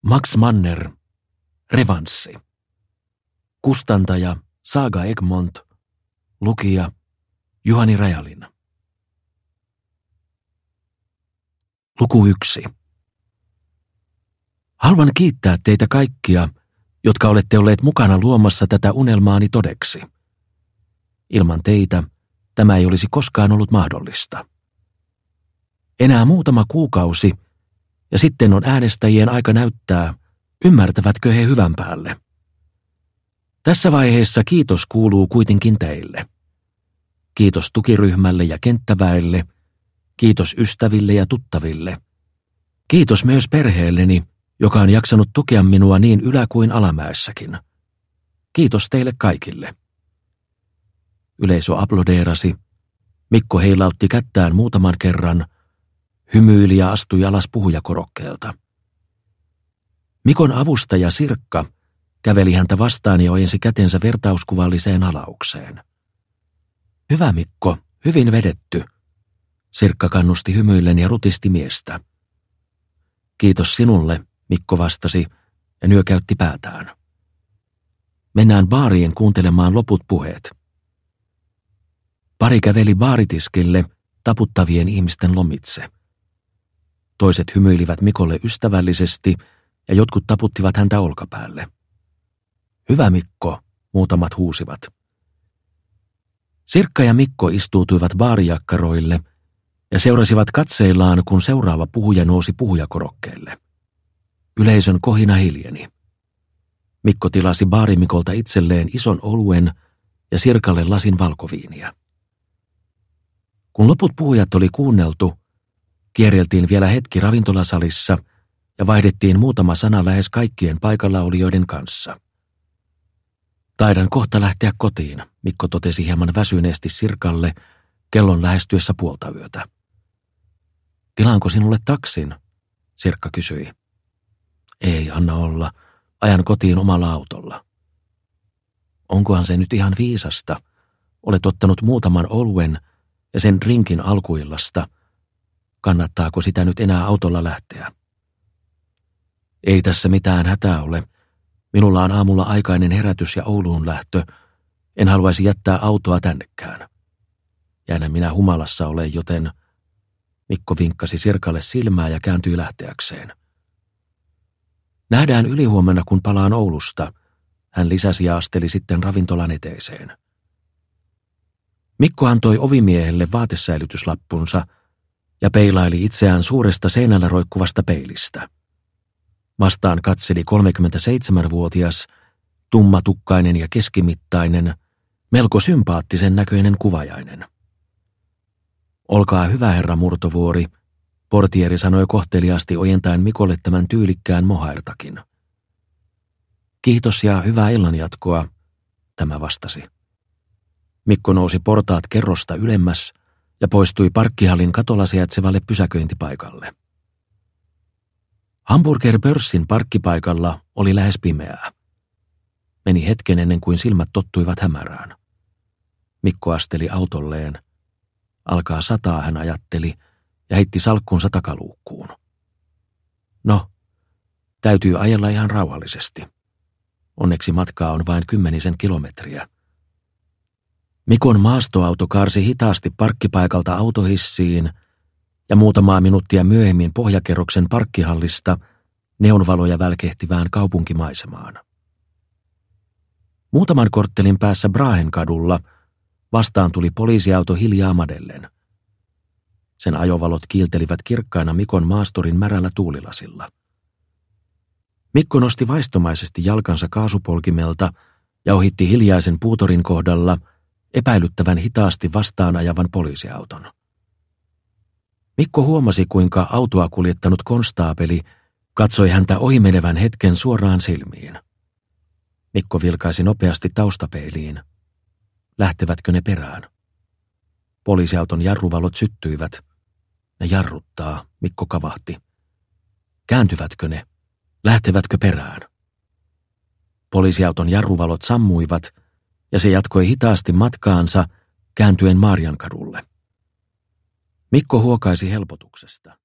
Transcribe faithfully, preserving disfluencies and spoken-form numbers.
Max Manner, Revanssi. Kustantaja Saga Egmont, lukija Juhani Rajalin. Luku yksi. Haluan kiittää teitä kaikkia, jotka olette olleet mukana luomassa tätä unelmaani todeksi. Ilman teitä tämä ei olisi koskaan ollut mahdollista. Enää muutama kuukausi, ja sitten on äänestäjien aika näyttää, ymmärtävätkö he hyvän päälle. Tässä vaiheessa kiitos kuuluu kuitenkin teille. Kiitos tukiryhmälle ja kenttäväelle, kiitos ystäville ja tuttaville. Kiitos myös perheelleni, joka on jaksanut tukea minua niin ylä- kuin alamäessäkin. Kiitos teille kaikille. Yleisö aplodeerasi. Mikko heilautti kättään muutaman kerran, hymyili ja astui alas puhujakorokkeelta. Mikon avustaja Sirkka käveli häntä vastaan ja ojensi kätensä vertauskuvalliseen halaukseen. Hyvä Mikko, hyvin vedetty. Sirkka kannusti hymyillen ja rutisti miestä. Kiitos sinulle, Mikko vastasi ja nyökäytti päätään. Mennään baariin kuuntelemaan loput puheet. Pari käveli baaritiskille taputtavien ihmisten lomitse. Toiset hymyilivät Mikolle ystävällisesti ja jotkut taputtivat häntä olkapäälle. Hyvä Mikko, muutamat huusivat. Sirkka ja Mikko istuutuivat baarijakkaroille ja seurasivat katseillaan, kun seuraava puhuja nousi puhujakorokkeelle. Yleisön kohina hiljeni. Mikko tilasi baarimikolta itselleen ison oluen ja Sirkalle lasin valkoviiniä. Kun loput puhujat oli kuunneltu, kierreltiin vielä hetki ravintolasalissa ja vaihdettiin muutama sana lähes kaikkien paikallaolijoiden kanssa. Taidan kohta lähteä kotiin, Mikko totesi hieman väsyneesti Sirkalle kellon lähestyessä puolta yötä. Tilaanko sinulle taksin? Sirkka kysyi. Ei, anna olla. Ajan kotiin omalla autolla. Onkohan se nyt ihan viisasta? Olet ottanut muutaman oluen ja sen rinkin alkuillasta. Kannattaako sitä nyt enää autolla lähteä? Ei tässä mitään hätää ole. Minulla on aamulla aikainen herätys ja Ouluun lähtö. En haluaisi jättää autoa tännekään. Jäänä minä humalassa ole, joten Mikko vinkkasi Sirkalle silmää ja kääntyi lähteäkseen. Nähdään ylihuomenna, kun palaan Oulusta. Hän lisäsi ja asteli sitten ravintolan eteiseen. Mikko antoi ovimiehelle vaatesäilytyslappunsa ja peilaili itseään suuresta seinällä roikkuvasta peilistä. Vastaan katseli kolmekymmentäseitsemänvuotias, tummatukkainen ja keskimittainen, melko sympaattisen näköinen kuvajainen. Olkaa hyvä, herra Murtovuori, portieri sanoi kohteliaasti ojentaen Mikolle tämän tyylikkään mohairtakin. Kiitos ja hyvää illanjatkoa, tämä vastasi. Mikko nousi portaat kerrosta ylemmäs ja poistui parkkihallin katolla sijaitsevalle pysäköintipaikalle. Hamburger-pörssin parkkipaikalla oli lähes pimeää. Meni hetken ennen kuin silmät tottuivat hämärään. Mikko asteli autolleen. Alkaa sataa, hän ajatteli, ja heitti salkkunsa takaluukkuun. No, täytyy ajella ihan rauhallisesti. Onneksi matkaa on vain kymmenisen kilometriä. Mikon maastoauto kaarsi hitaasti parkkipaikalta autohissiin, ja muutamaa minuuttia myöhemmin pohjakerroksen parkkihallista neonvaloja välkehtivään kaupunkimaisemaan. Muutaman korttelin päässä Brahenkadulla vastaan tuli poliisiauto hiljaa madellen. Sen ajovalot kiiltelivät kirkkaina Mikon maasturin märällä tuulilasilla. Mikko nosti vaistomaisesti jalkansa kaasupolkimelta ja ohitti hiljaisen puutorin kohdalla epäilyttävän hitaasti vastaan ajavan poliisiauton. Mikko huomasi, kuinka autoa kuljettanut konstaapeli katsoi häntä ohimenevän hetken suoraan silmiin. Mikko vilkaisi nopeasti taustapeiliin. Lähtevätkö ne perään? Poliisiauton jarruvalot syttyivät. Ne jarruttaa, Mikko kavahti. Kääntyvätkö ne? Lähtevätkö perään? Poliisiauton jarruvalot sammuivat ja se jatkoi hitaasti matkaansa kääntyen Maariankadulle. Mikko huokaisi helpotuksesta.